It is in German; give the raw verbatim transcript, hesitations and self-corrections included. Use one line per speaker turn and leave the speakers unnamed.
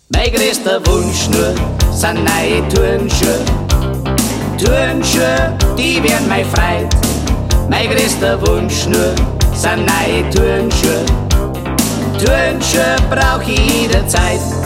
Mein größter Wunsch nur sind neue Turnschuhe. Turnschuhe, die wären mein Freund. Mein größter Wunsch nur sind neue Turnschuhe. Turnschuhe brauch ich jederzeit.